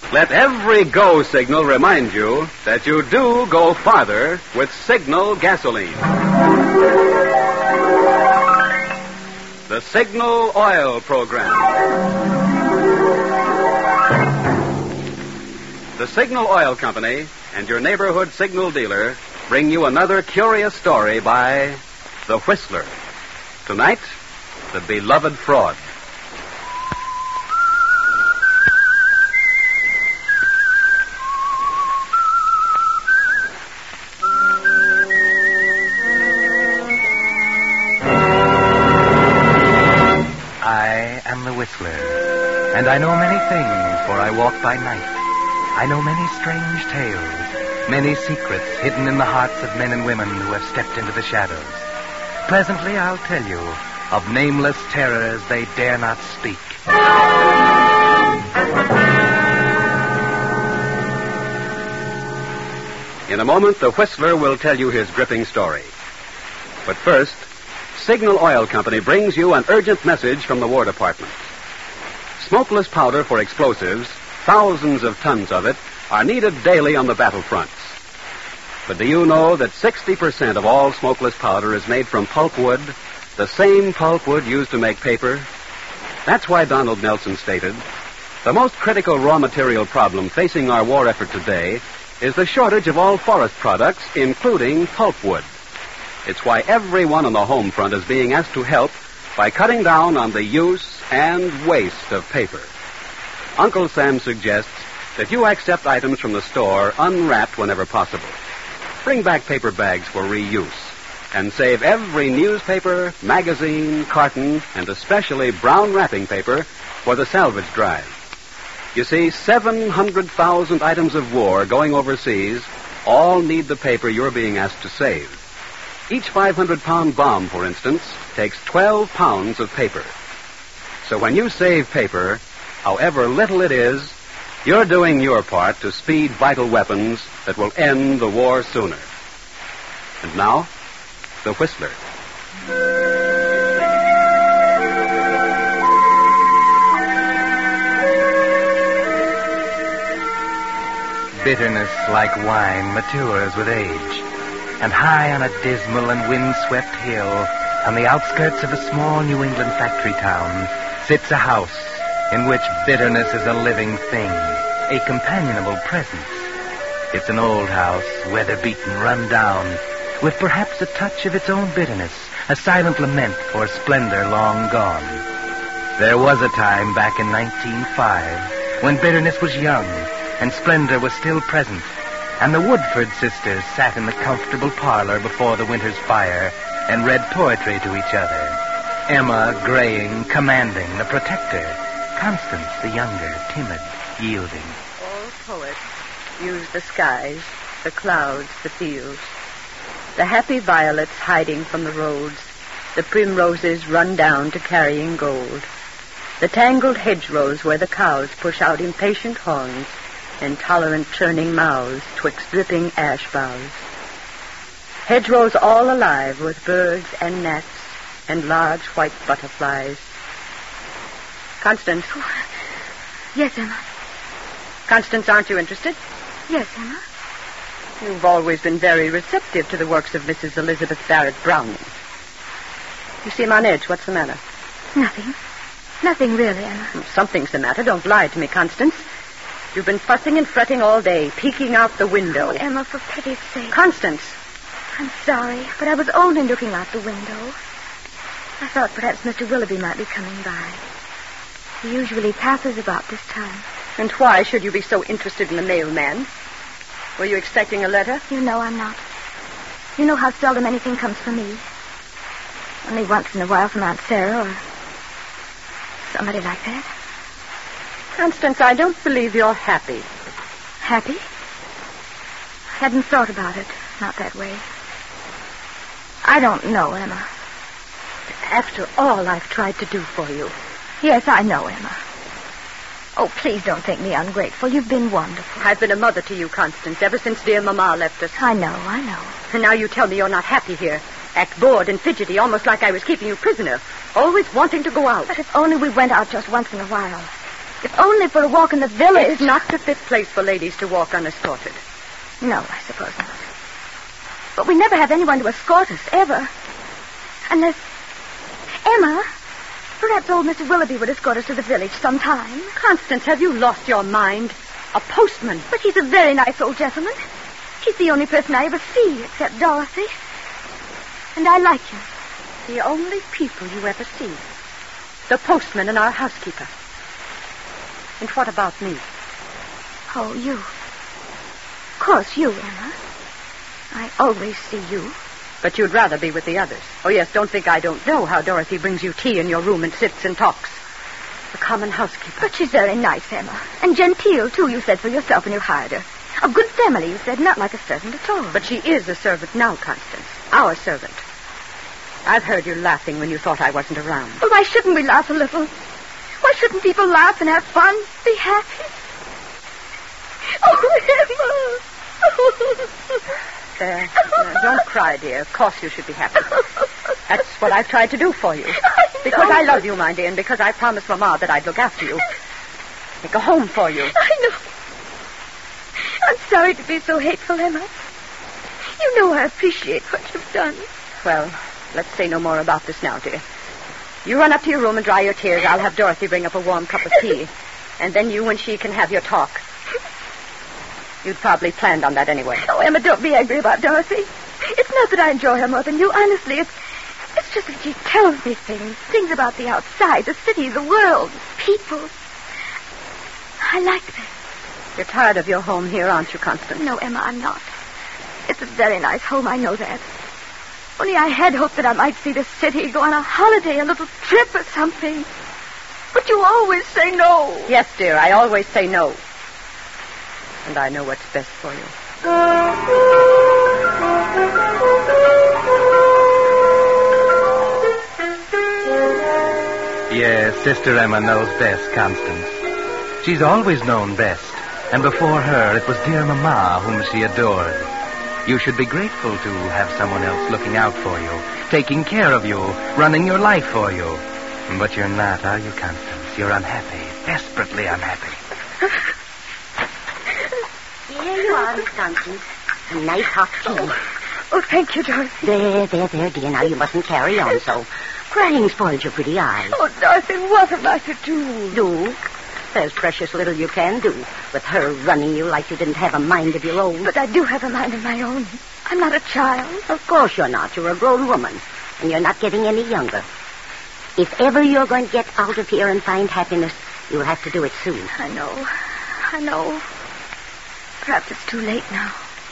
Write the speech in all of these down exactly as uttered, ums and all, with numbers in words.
Let every go signal remind you that you do go farther with Signal gasoline. The Signal Oil Program. The Signal Oil Company and your neighborhood Signal dealer bring you another curious story by The Whistler. Tonight, The Beloved Fraud. I am the Whistler, and I know many things, for I walk by night. I know many strange tales, many secrets hidden in the hearts of men and women who have stepped into the shadows. Presently I'll tell you of nameless terrors they dare not speak. In a moment, the Whistler will tell you his gripping story. But first, Signal Oil Company brings you an urgent message from the War Department. Smokeless powder for explosives, thousands of tons of it, are needed daily on the battlefronts. But do you know that sixty percent of all smokeless powder is made from pulpwood, the same pulpwood used to make paper? That's why Donald Nelson stated, the most critical raw material problem facing our war effort today is the shortage of all forest products, including pulpwood. It's why everyone on the home front is being asked to help by cutting down on the use and waste of paper. Uncle Sam suggests that you accept items from the store unwrapped whenever possible. Bring back paper bags for reuse and save every newspaper, magazine, carton, and especially brown wrapping paper for the salvage drive. You see, seven hundred thousand items of war going overseas all need the paper you're being asked to save. Each five hundred pound bomb, for instance, takes twelve pounds of paper. So when you save paper, however little it is, you're doing your part to speed vital weapons that will end the war sooner. And now, the Whistler. Bitterness, like wine, matures with age. And high on a dismal and wind-swept hill, on the outskirts of a small New England factory town, sits a house in which bitterness is a living thing, a companionable presence. It's an old house, weather-beaten, run down, with perhaps a touch of its own bitterness, a silent lament for splendor long gone. There was a time back in nineteen oh five when bitterness was young and splendor was still present, and the Woodford sisters sat in the comfortable parlor before the winter's fire and read poetry to each other. Emma, graying, commanding, the protector. Constance, the younger, timid, yielding. All poets use the skies, the clouds, the fields. The happy violets hiding from the roads, the primroses run down to carrying gold. The tangled hedgerows where the cows push out impatient horns, intolerant churning mouths twixt dripping ash boughs. Hedgerows all alive with birds and gnats and large white butterflies. Constance. Oh. Yes, Emma. Constance, aren't you interested? Yes, Emma. You've always been very receptive to the works of Missus Elizabeth Barrett Browning. You seem on edge. What's the matter? Nothing. Nothing really, Emma. Something's the matter. Don't lie to me, Constance. You've been fussing and fretting all day, peeking out the window. Oh, Emma, for pity's sake. Constance! I'm sorry, but I was only looking out the window. I thought perhaps Mister Willoughby might be coming by. He usually passes about this time. And why should you be so interested in the mailman? Were you expecting a letter? You know I'm not. You know how seldom anything comes for me. Only once in a while from Aunt Sarah or somebody like that. Constance, I don't believe you're happy. Happy? I hadn't thought about it. Not that way. I don't know, Emma. After all I've tried to do for you. Yes, I know, Emma. Oh, please don't think me ungrateful. You've been wonderful. I've been a mother to you, Constance, ever since dear Mama left us. I know, I know. And now you tell me you're not happy here. Act bored and fidgety, almost like I was keeping you prisoner. Always wanting to go out. But if only we went out just once in a while. If only for a walk in the village. It's not the fit place for ladies to walk unescorted. No, I suppose not. But we never have anyone to escort us, ever. Unless... Emma, perhaps old Mister Willoughby would escort us to the village sometime. Constance, have you lost your mind? A postman. But he's a very nice old gentleman. He's the only person I ever see, except Dorothy. And I like him. The only people you ever see. The postman and our housekeeper. And what about me? Oh, you. Of course, you, Emma. I always see you. But you'd rather be with the others. Oh, yes, don't think I don't know how Dorothy brings you tea in your room and sits and talks. A common housekeeper. But she's very nice, Emma. And genteel, too, you said for yourself when you hired her. Of good family, you said, not like a servant at all. But she is a servant now, Constance. Our servant. I've heard you laughing when you thought I wasn't around. Well, why shouldn't we laugh a little? Why shouldn't people laugh and have fun? Be happy? Oh, Emma! There. there. Don't cry, dear. Of course you should be happy. That's what I've tried to do for you. I because I love you, my dear, and because I promised Mama that I'd look after you. Make a home for you. I know. I'm sorry to be so hateful, Emma. You know I appreciate what you've done. Well, let's say no more about this now, dear. You run up to your room and dry your tears. I'll have Dorothy bring up a warm cup of tea. And then you and she can have your talk. You'd probably planned on that anyway. Oh, Emma, don't be angry about Dorothy. It's not that I enjoy her more than you. Honestly, it's it's just that she tells me things. Things about the outside, the city, the world, people. I like that. You're tired of your home here, aren't you, Constance? No, Emma, I'm not. It's a very nice home, I know that. Only I had hoped that I might see the city, go on a holiday, a little trip or something. But you always say no. Yes, dear, I always say no. And I know what's best for you. Yes, Sister Emma knows best, Constance. She's always known best. And before her, it was dear Mama whom she adored. You should be grateful to have someone else looking out for you, taking care of you, running your life for you. But you're not, are you, Constance? You're unhappy, desperately unhappy. Here you are, Miss Constance. A nice hot tea. Oh, oh thank you, Dorothy. There, there, there, dear. Now you mustn't carry on so. Crying spoils your pretty eyes. Oh, Dorothy, what am I to do? Do? There's precious little you can do with her running you like you didn't have a mind of your own. But I do have a mind of my own. I'm not a child. Of course you're not. You're a grown woman, and you're not getting any younger. If ever you're going to get out of here and find happiness, you'll have to do it soon. I know. I know. Perhaps it's too late now.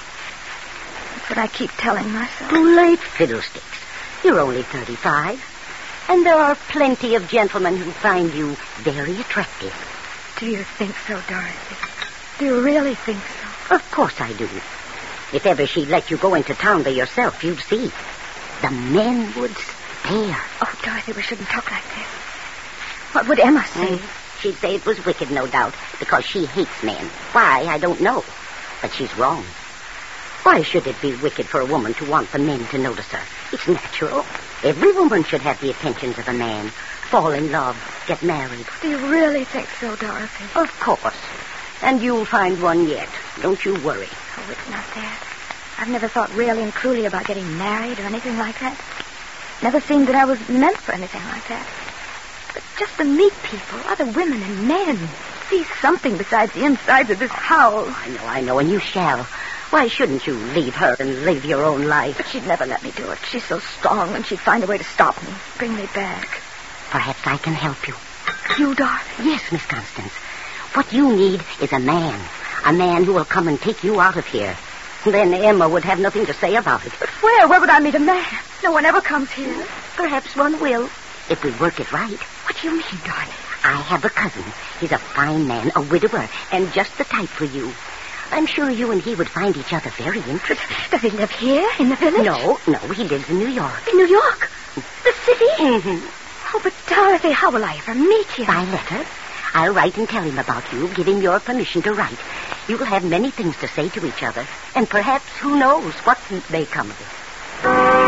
That's what I keep telling myself. Too late, fiddlesticks. You're only thirty-five. And there are plenty of gentlemen who find you very attractive. Do you think so, Dorothy? Do you really think so? Of course I do. If ever she'd let you go into town by yourself, you'd see. The men would stare. Oh, Dorothy, we shouldn't talk like this. What would Emma say? Mm. She'd say it was wicked, no doubt, because she hates men. Why, I don't know. But she's wrong. Why should it be wicked for a woman to want the men to notice her? It's natural. Every woman should have the attentions of a man. Fall in love, get married. Do you really think so, Dorothy? Of course. And you'll find one yet. Don't you worry. Oh, it's not that. I've never thought really and truly about getting married or anything like that. Never seemed that I was meant for anything like that. But just to meet people, other women and men. See something besides the insides of this house. I know, I know, and you shall. Why shouldn't you leave her and live your own life? But she'd never let me do it. She's so strong, and she'd find a way to stop me, bring me back. Perhaps I can help you. You, Dorothy? Yes, Miss Constance. What you need is a man. A man who will come and take you out of here. Then Emma would have nothing to say about it. But where? Where would I meet a man? No one ever comes here. Perhaps one will, if we work it right. What do you mean, darling? I have a cousin. He's a fine man, a widower, and just the type for you. I'm sure you and he would find each other very interesting. Does he live here, in the village? No, no, he lives in New York. In New York? The city? Mm-hmm. Oh, but Dorothy, how will I ever meet him? By letter. I'll write and tell him about you, give him your permission to write. You'll have many things to say to each other, and perhaps, who knows, what may come of it.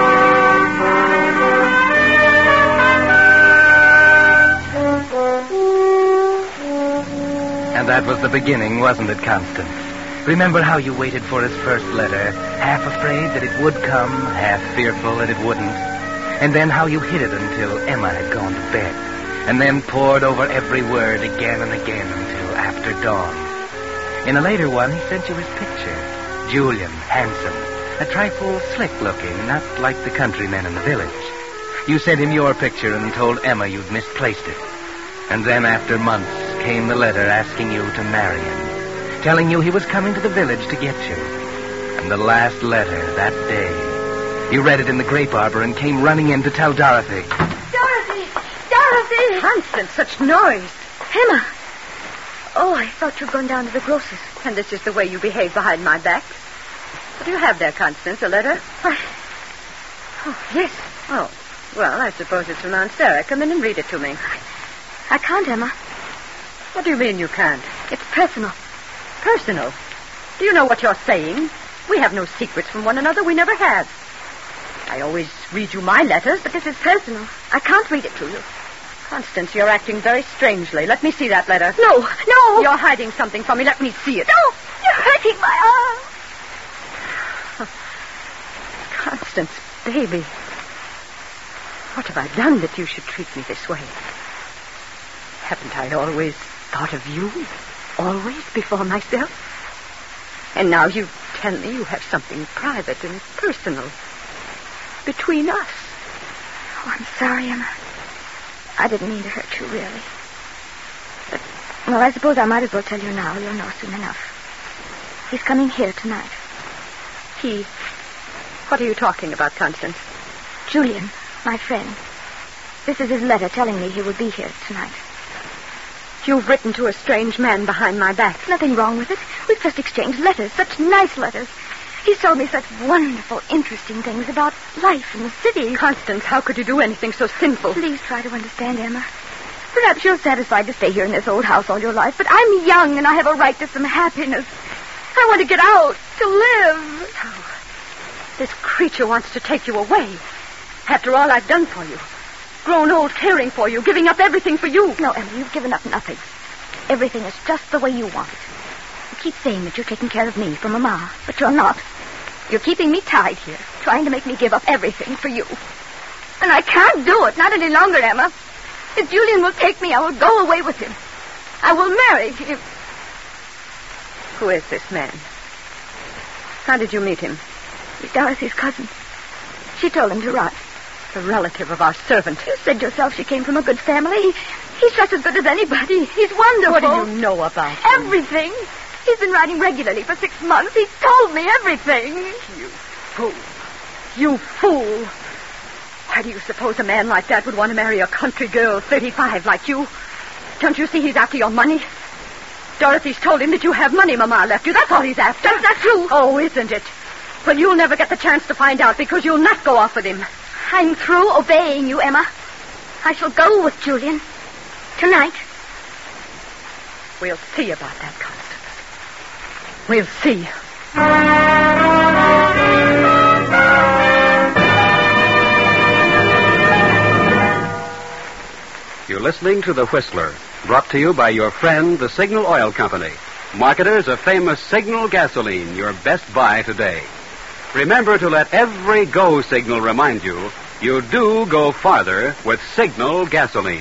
That was the beginning, wasn't it, Constance? Remember how you waited for his first letter, half afraid that it would come, half fearful that it wouldn't? And then how you hid it until Emma had gone to bed, and then pored over every word again and again until after dawn. In a later one, he sent you his picture. Julian, handsome, a trifle slick-looking, not like the countrymen in the village. You sent him your picture and told Emma you'd misplaced it. And then, after months, came the letter asking you to marry him, telling you he was coming to the village to get you. And the last letter that day, you read it in the grape arbor and came running in to tell Dorothy. Dorothy! Dorothy! Constance, such noise. Emma! Oh, I thought you'd gone down to the grocer's. And this is the way you behave behind my back. What do you have there, Constance? A letter? Why? Oh, yes. Oh, well, I suppose it's from Aunt Sarah. Come in and read it to me. I can't, Emma. What do you mean you can't? It's personal. Personal? Do you know what you're saying? We have no secrets from one another. We never have. I always read you my letters. But this is personal. I can't read it to you. Constance, you're acting very strangely. Let me see that letter. No, no. You're hiding something from me. Let me see it. No, you're hurting my arm. Constance, baby. What have I done that you should treat me this way? Haven't I always thought of you? Always before myself? And now you tell me you have something private and personal between us. Oh, I'm sorry, Emma. I didn't mean to hurt you, really. But, well, I suppose I might as well tell you now. You'll know soon enough. He's coming here tonight. He? What are you talking about, Constance? Julian, my friend. This is his letter telling me he will be here tonight. You've written to a strange man behind my back. Nothing wrong with it. We've just exchanged letters, such nice letters. He's told me such wonderful, interesting things about life in the city. Constance, how could you do anything so sinful? Please try to understand, Emma. Perhaps you're satisfied to stay here in this old house all your life, but I'm young and I have a right to some happiness. I want to get out, to live. Oh, this creature wants to take you away. After all I've done for you. Grown old caring for you, giving up everything for you. No, Emma, you've given up nothing. Everything is just the way you want it. You keep saying that you're taking care of me for Mama, but you're not. You're keeping me tied here, trying to make me give up everything for you. And I can't do it, not any longer, Emma. If Julian will take me, I will go away with him. I will marry him. Who is this man? How did you meet him? He's Dorothy's cousin. She told him to write. A relative of our servant. You said yourself she came from a good family. He, he's just as good as anybody. He's wonderful. What do you know about him? Everything. He's been writing regularly for six months. He's told me everything. You fool. You fool. Why do you suppose a man like that would want to marry a country girl, thirty-five, like you? Don't you see he's after your money? Dorothy's told him that you have money Mama left you. That's all he's after. That's not true. Oh, isn't it? Well, you'll never get the chance to find out because you'll not go off with him. I'm through obeying you, Emma. I shall go with Julian. Tonight. We'll see about that, Constance. We'll see. You're listening to The Whistler, brought to you by your friend, the Signal Oil Company, marketers of famous Signal gasoline, your best buy today. Remember to let every go signal remind you you do go farther with Signal gasoline.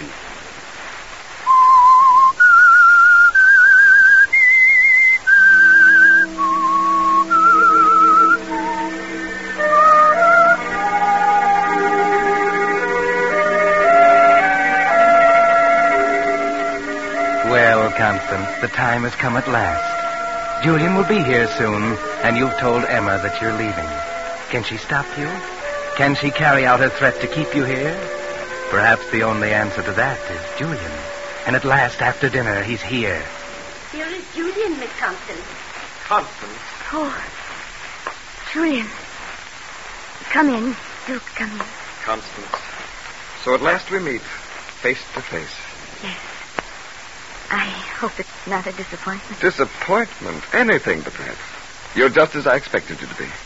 Well, Constance, the time has come at last. Julian will be here soon, and you've told Emma that you're leaving. Can she stop you? Can she carry out her threat to keep you here? Perhaps the only answer to that is Julian. And at last, after dinner, he's here. Here is Julian, Miss Constance. Constance? Oh, Julian. Come in. Do come in. Constance. So at last we meet, face to face. Yes. I hope it's not a disappointment. Disappointment? Anything but that. You're just as I expected you to be.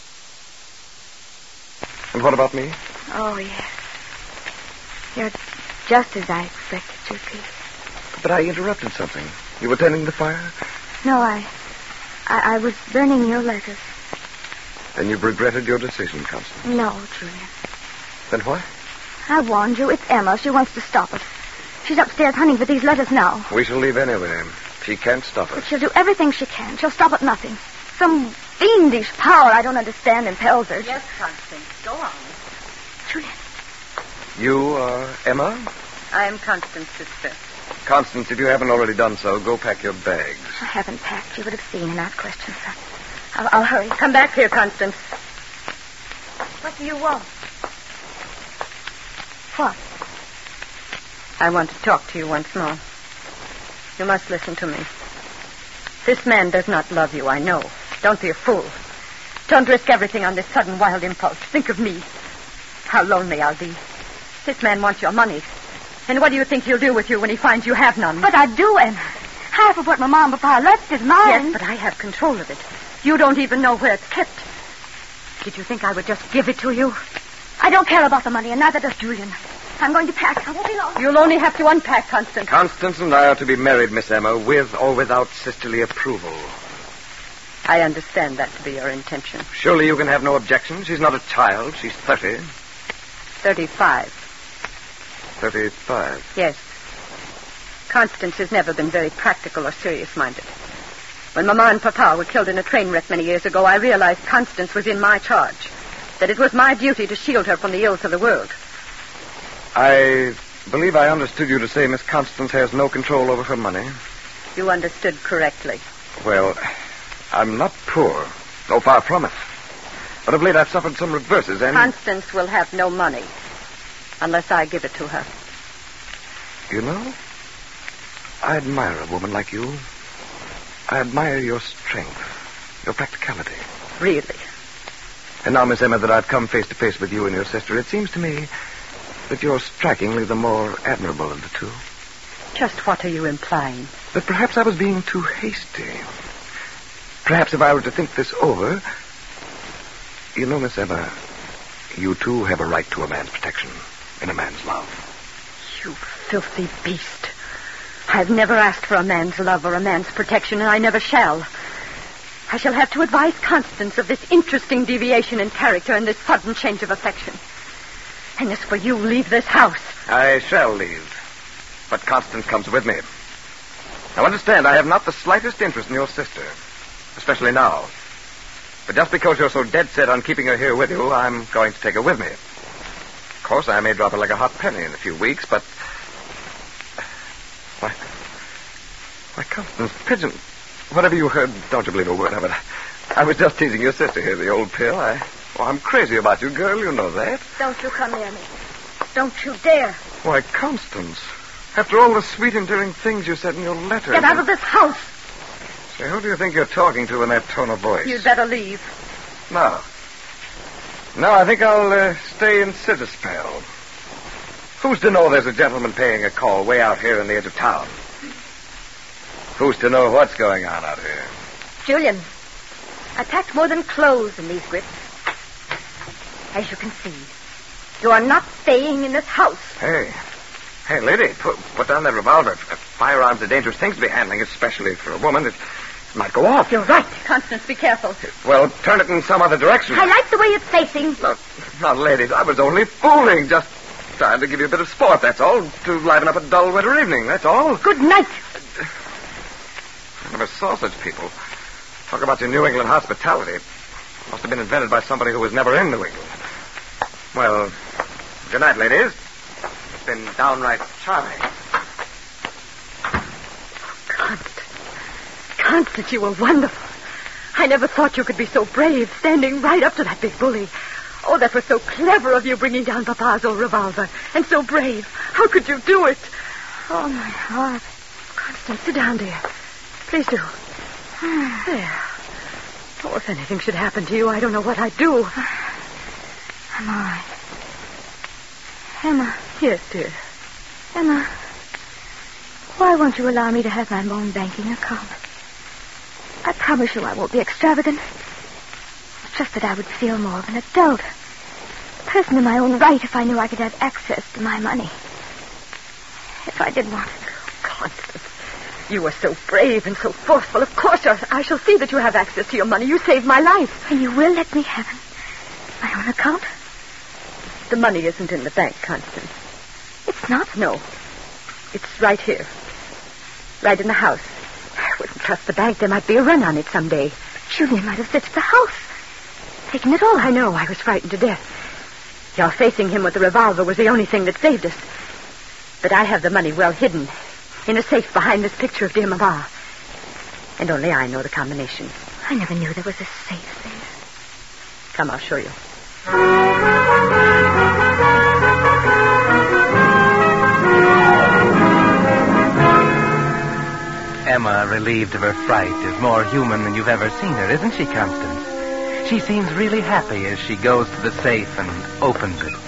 And what about me? Oh, yes. You're just as I expected you'd be. But I interrupted something. You were tending the fire? No, I, I... I was burning your letters. Then you've regretted your decision, Constance. No, Julian. Then what? I warned you. It's Emma. She wants to stop us. She's upstairs hunting for these letters now. We shall leave anyway. She can't stop But us. she'll do everything she can. She'll stop at nothing. Some fiendish power I don't understand impels her. Yes, Constance. Go on. Julian. You are Emma? I am Constance's sister. Constance, if you haven't already done so, go pack your bags. I haven't packed. You would have seen and asked questions. I'll, I'll hurry. Come back here, Constance. What do you want? What? I want to talk to you once more. You must listen to me. This man does not love you, I know. Don't be a fool. Don't risk everything on this sudden wild impulse. Think of me. How lonely I'll be. This man wants your money. And what do you think he'll do with you when he finds you have none? But I do, Emma. Half of what my mom and papa left is mine. Yes, but I have control of it. You don't even know where it's kept. Did you think I would just give it to you? I don't care about the money, and neither does Julian. I'm going to pack. I won't be long. You'll only have to unpack, Constance. Constance and I are to be married, Miss Emma, with or without sisterly approval. I understand that to be your intention. Surely you can have no objection. She's not a child. She's thirty. Thirty-five. Thirty-five. Yes. Constance has never been very practical or serious-minded. When Mama and Papa were killed in a train wreck many years ago, I realized Constance was in my charge. That it was my duty to shield her from the ills of the world. I believe I understood you to say Miss Constance has no control over her money. You understood correctly. Well, I'm not poor. No, far from it. But of late I've suffered some reverses and... Constance will have no money unless I give it to her. You know, I admire a woman like you. I admire your strength, your practicality. Really? And now, Miss Emma, that I've come face to face with you and your sister, it seems to me that you're strikingly the more admirable of the two. Just what are you implying? That perhaps I was being too hasty. Perhaps if I were to think this over... You know, Miss Emma, you too have a right to a man's protection and a man's love. You filthy beast. I've never asked for a man's love or a man's protection, and I never shall. I shall have to advise Constance of this interesting deviation in character and this sudden change of affection. And as for you, leave this house. I shall leave. But Constance comes with me. Now, understand, I have not the slightest interest in your sister. Especially now. But just because you're so dead set on keeping her here with you, I'm going to take her with me. Of course, I may drop her like a hot penny in a few weeks, but... Why... Why, Constance, Pigeon... Whatever you heard, don't you believe a word of it. I was just teasing your sister here, the old pill. I... Oh, I'm crazy about you, girl. You know that. Don't you come near me. Don't you dare. Why, Constance, after all the sweet, endearing things you said in your letter... Get out of this house. Say, who do you think you're talking to in that tone of voice? You'd better leave. No. No, I think I'll uh, stay in Scissorspell. Who's to know there's a gentleman paying a call way out here in the edge of town? Who's to know what's going on out here? Julian, I packed more than clothes in these grips. As you can see, you are not staying in this house. Hey. Hey, lady, put, put down that revolver. Firearms are dangerous things to be handling, especially for a woman. It might go off. You're right. Constance, be careful. Well, turn it in some other direction. I like the way it's facing. No, no, ladies, I was only fooling. Just trying to give you a bit of sport, that's all. To liven up a dull winter evening, that's all. Good night. I never saw such people. Talk about your New England hospitality. Must have been invented by somebody who was never in New England. Well, good night, ladies. It's been downright charming. Constance. Constance, you were wonderful. I never thought you could be so brave, standing right up to that big bully. Oh, that was so clever of you, bringing down Papa's old revolver. And so brave. How could you do it? Oh, my heart. Constance, sit down, dear. Please do. There. Oh, if anything should happen to you, I don't know what I'd do. I'm all right. Emma. Yes, dear. Emma, why won't you allow me to have my own banking account? I promise you I won't be extravagant. It's just that I would feel more of an adult. A person in my own right if I knew I could have access to my money. if I did want it. Constance, you were so brave and so forceful. Of course, I shall see that you have access to your money. You saved my life. And you will let me have it? My own account? The money isn't in the bank, Constance. It's not? No. It's right here. Right in the house. I wouldn't trust the bank. There might be a run on it someday. Julian might have searched the house. Taken it all. I know. I was frightened to death. Your facing him with the revolver was the only thing that saved us. But I have the money well hidden in a safe behind this picture of dear Mama. And only I know the combination. I never knew there was a safe there. Come, I'll show you. Emma, relieved of her fright, is more human than you've ever seen her, isn't she, Constance? She seems really happy as she goes to the safe and opens it.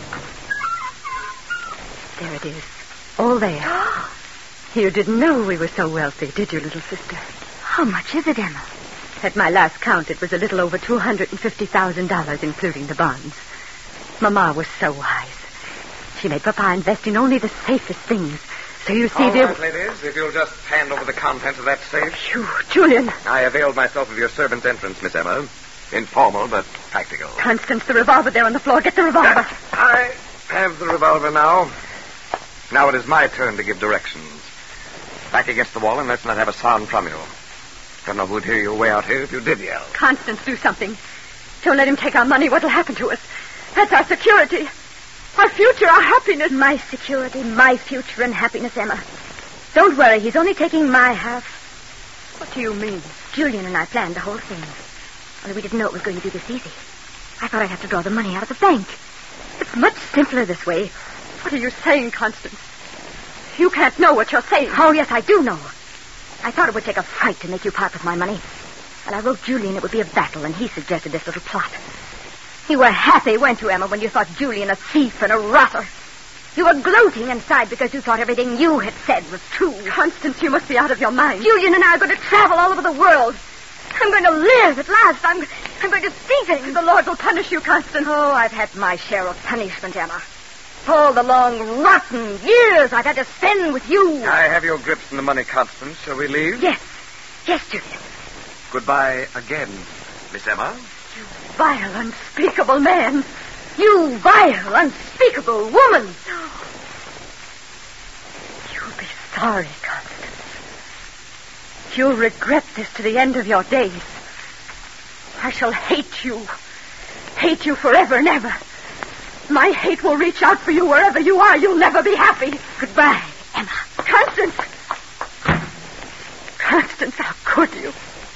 There it is. All there. You didn't know we were so wealthy, did you, little sister? How much is it, Emma? At my last count, it was a little over two hundred fifty thousand dollars, including the bonds. Mama was so wise. She made Papa invest in only the safest things. So you see, All dear... right, ladies, if you'll just hand over the contents of that safe. Phew, Julian. I availed myself of your servant's entrance, Miss Emma. Informal, but practical. Constance, the revolver there on the floor. Get the revolver. I have the revolver now. Now it is my turn to give directions. Back against the wall, and let's not have a sound from you. Don't know who'd hear you way out here if you did yell. Constance, do something. Don't let him take our money. What'll happen to us? That's our security. Our future, our happiness. My security, my future and happiness, Emma. Don't worry, he's only taking my half. What do you mean? Julian and I planned the whole thing. Only we didn't know it was going to be this easy. I thought I'd have to draw the money out of the bank. It's much simpler this way. What are you saying, Constance? You can't know what you're saying. Oh, yes, I do know. I thought it would take a fight to make you part with my money. And I wrote Julian it would be a battle, and he suggested this little plot. You were happy, weren't you, Emma, when you thought Julian a thief and a rotter? You were gloating inside because you thought everything you had said was true. Constance, you must be out of your mind. Julian and I are going to travel all over the world. I'm going to live at last. I'm, I'm going to see things. The Lord will punish you, Constance. Oh, I've had my share of punishment, Emma. All the long, rotten years I've had to spend with you. I have your grips in the money, Constance. Shall we leave? Yes. Yes, Julian. Goodbye again, Miss Emma. You vile, unspeakable man. You vile, unspeakable woman. You'll be sorry, Constance. You'll regret this to the end of your days. I shall hate you. Hate you forever and ever. My hate will reach out for you wherever you are. You'll never be happy. Goodbye, Emma. Constance! Constance, how could you?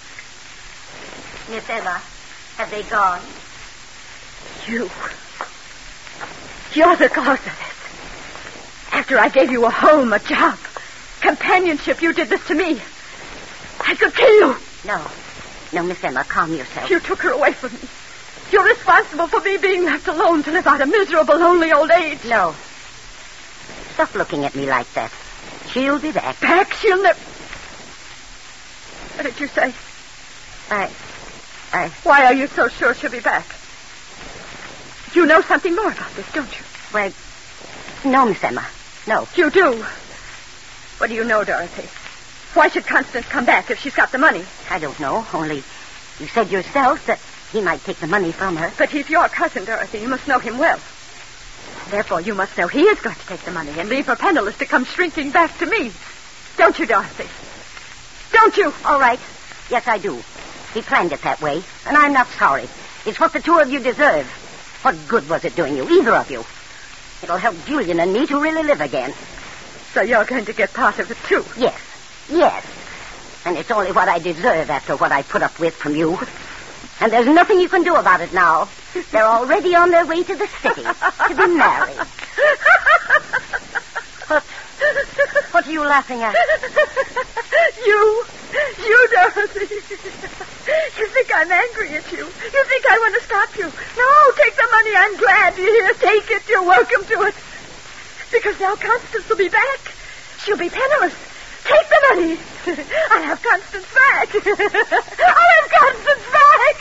Miss Emma, have they gone? You. You're the cause of this. After I gave you a home, a job, companionship, you did this to me. I could kill you. No. No, Miss Emma, calm yourself. You took her away from me. You're responsible for me being left alone to live out a miserable, lonely old age. No. Stop looking at me like that. She'll be back. Back? She'll never... What did you say? I... I... Why are you so sure she'll be back? You know something more about this, don't you? Why, no, Miss Emma. No. You do? What do you know, Dorothy? Why should Constance come back if she's got the money? I don't know. Only you said yourself that he might take the money from her. But he's your cousin, Dorothy. You must know him well. Therefore, you must know he is going to take the money and leave her penniless to come shrinking back to me. Don't you, Dorothy? Don't you? All right. Yes, I do. He planned it that way, and I'm not sorry. It's what the two of you deserve. What good was it doing you, either of you? It'll help Julian and me to really live again. So you're going to get part of it, too? Yes. Yes. And it's only what I deserve after what I put up with from you. And there's nothing you can do about it now. They're already on their way to the city to be married. What? What are you laughing at? You. You, Dorothy. You think I'm angry at you. You think I want to stop you. No, take the money. I'm glad you're here. Take it. You're welcome to it. Because now Constance will be back. She'll be penniless. Take the money. I'll have Constance back. I'll have Constance back.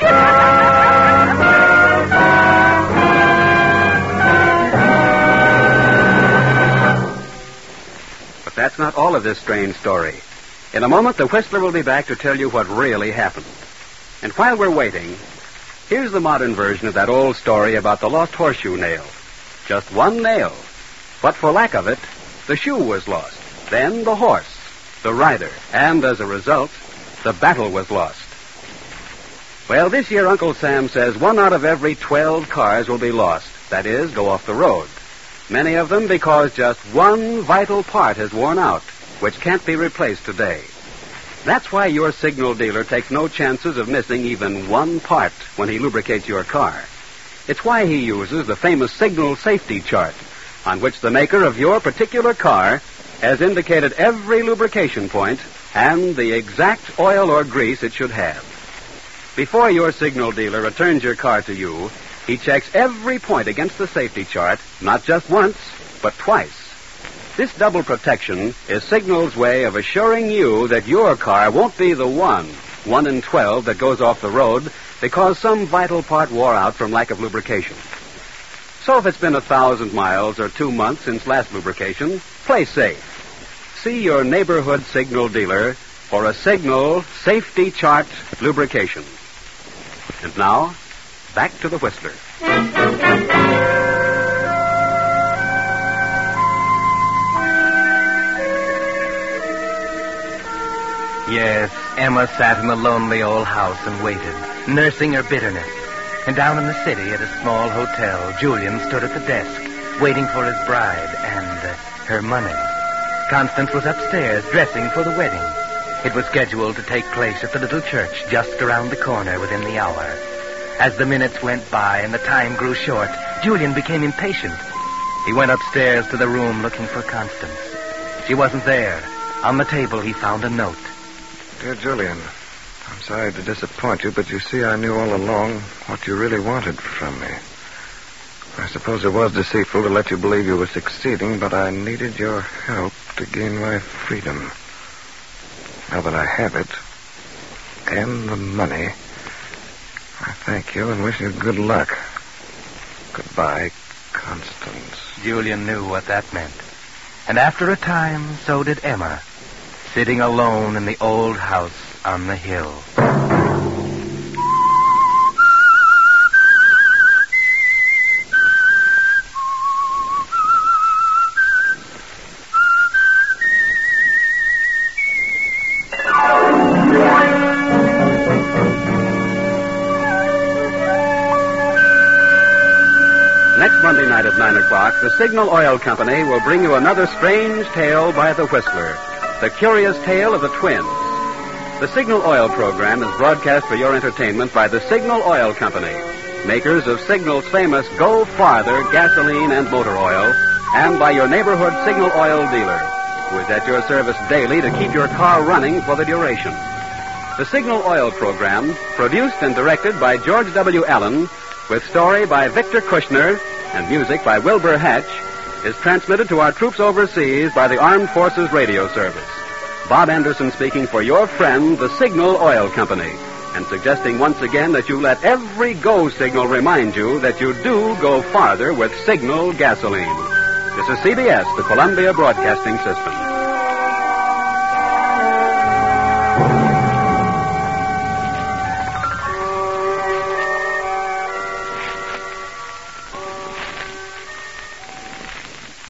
But that's not all of this strange story. In a moment, the Whistler will be back to tell you what really happened. And while we're waiting, here's the modern version of that old story about the lost horseshoe nail. Just one nail. But for lack of it, the shoe was lost. Then the horse, the rider, and as a result, the battle was lost. Well, this year Uncle Sam says one out of every twelve cars will be lost. That is, go off the road. Many of them because just one vital part has worn out, which can't be replaced today. That's why your signal dealer takes no chances of missing even one part when he lubricates your car. It's why he uses the famous signal safety chart, on which the maker of your particular car has indicated every lubrication point and the exact oil or grease it should have. Before your signal dealer returns your car to you, he checks every point against the safety chart, not just once, but twice. This double protection is Signal's way of assuring you that your car won't be the one, one in twelve, that goes off the road because some vital part wore out from lack of lubrication. So if it's been a thousand miles or two months since last lubrication, play safe. See your neighborhood Signal dealer for a Signal safety chart lubrication. And now, back to the Whistler. Yes, Emma sat in the lonely old house and waited, nursing her bitterness. And down in the city at a small hotel, Julian stood at the desk, waiting for his bride and uh, her money. Constance was upstairs, dressing for the wedding. It was scheduled to take place at the little church just around the corner within the hour. As the minutes went by and the time grew short, Julian became impatient. He went upstairs to the room looking for Constance. She wasn't there. On the table, he found a note. Dear Julian, I'm sorry to disappoint you, but you see I knew all along what you really wanted from me. I suppose it was deceitful to let you believe you were succeeding, but I needed your help to gain my freedom. Now that I have it, and the money, I thank you and wish you good luck. Goodbye, Constance. Julian knew what that meant. And after a time, so did Emma, sitting alone in the old house on the hill. Next Monday night at nine o'clock, the Signal Oil Company will bring you another strange tale by the Whistler, the curious tale of the twins. The Signal Oil program is broadcast for your entertainment by the Signal Oil Company, makers of Signal's famous Go Farther gasoline and motor oil, and by your neighborhood Signal Oil dealer, who is at your service daily to keep your car running for the duration. The Signal Oil program, produced and directed by George W. Allen, with story by Victor Kushner and music by Wilbur Hatch, is transmitted to our troops overseas by the Armed Forces Radio Service. Bob Anderson speaking for your friend, the Signal Oil Company, and suggesting once again that you let every go signal remind you that you do go farther with Signal gasoline. This is C B S, the Columbia Broadcasting System.